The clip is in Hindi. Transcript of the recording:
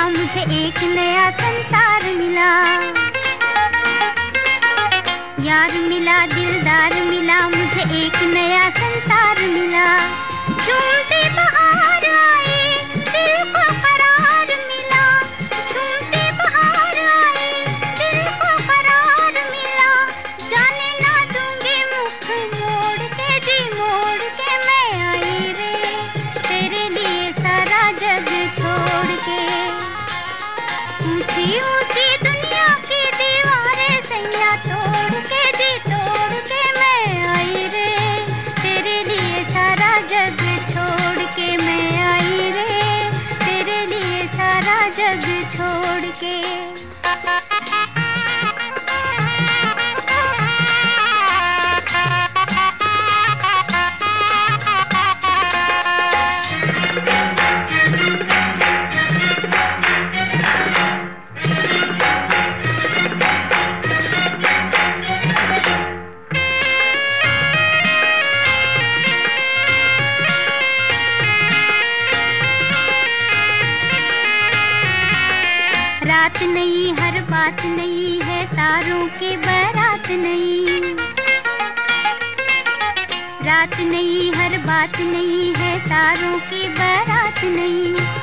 मुझे एक नया संसार मिला। यार मिला, दिलदार मिला, मुझे एक नया संसार मिला। झूमते बहार आए, दिल को करार मिला। झूमते बहार आए, दिल को करार मिला। जाने ना दूंगी मुख मोड़ के, जी मोड़ के मैं आई रे, तेरे लिए सारा जग छोड़ के। ऊंची ऊंची दुनिया की दीवारें सैया तोड़ के, जी तोड़ के मैं आई रे, तेरे लिए सारा जग छोड़ के मैं आई रे, तेरे लिए सारा जग छोड़ के। रात नई, हर बात नई है, तारों के बारात नई। रात नई, हर बात नई है, तारों की बारात नई।